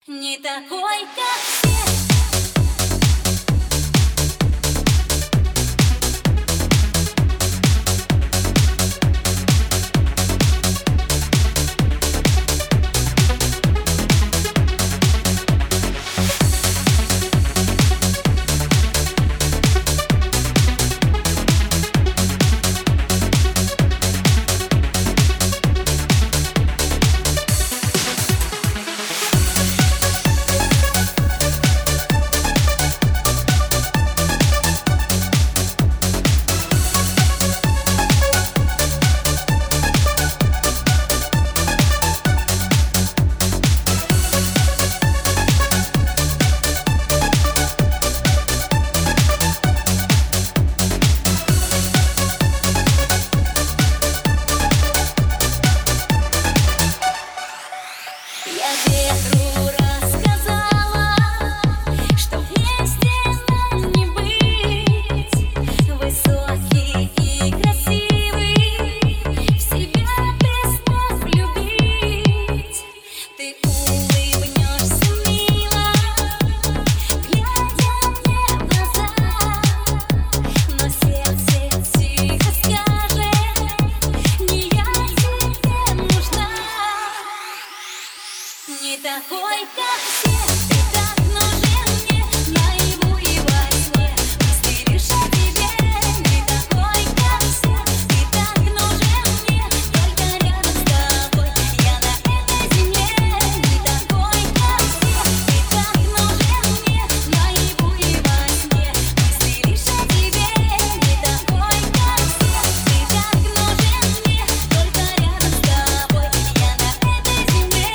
Не такой, как все. Я ветру рассказала, что вместе нам не быть. Высокий и красивый, в себя ты смог влюбить. Ты улыбнешься мило, глядя мне в глаза, но сердце тихо скажет: не я тебе нужна. Не такой, как все, ты так нужен мне, наяву и во сне. Мысли лишь о тебе. Не такой, как все, ты так нужен мне, только рядом с тобой я на этой земле. Не такой, как все, ты так нужен мне, наяву и во сне. Мысли лишь о тебе. Не такой, как все, ты так нужен мне, только рядом с тобой я на этой земле.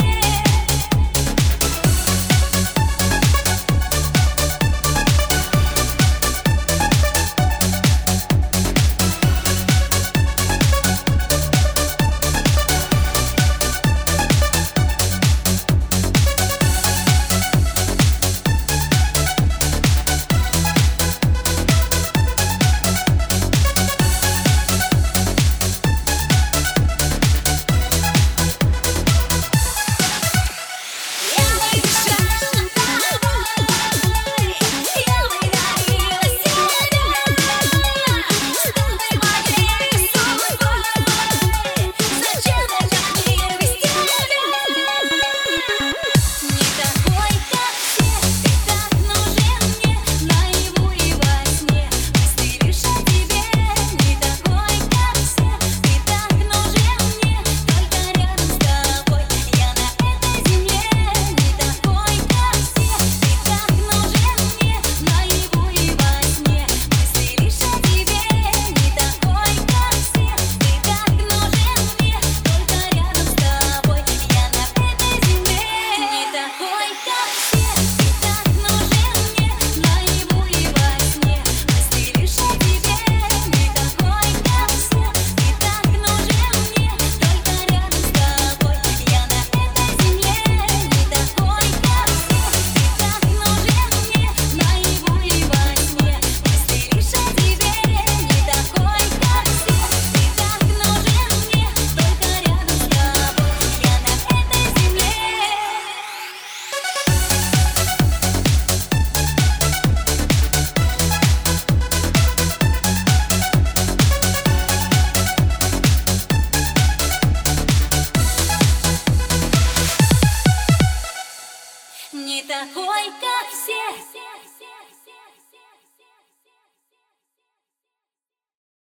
Не такой, как все.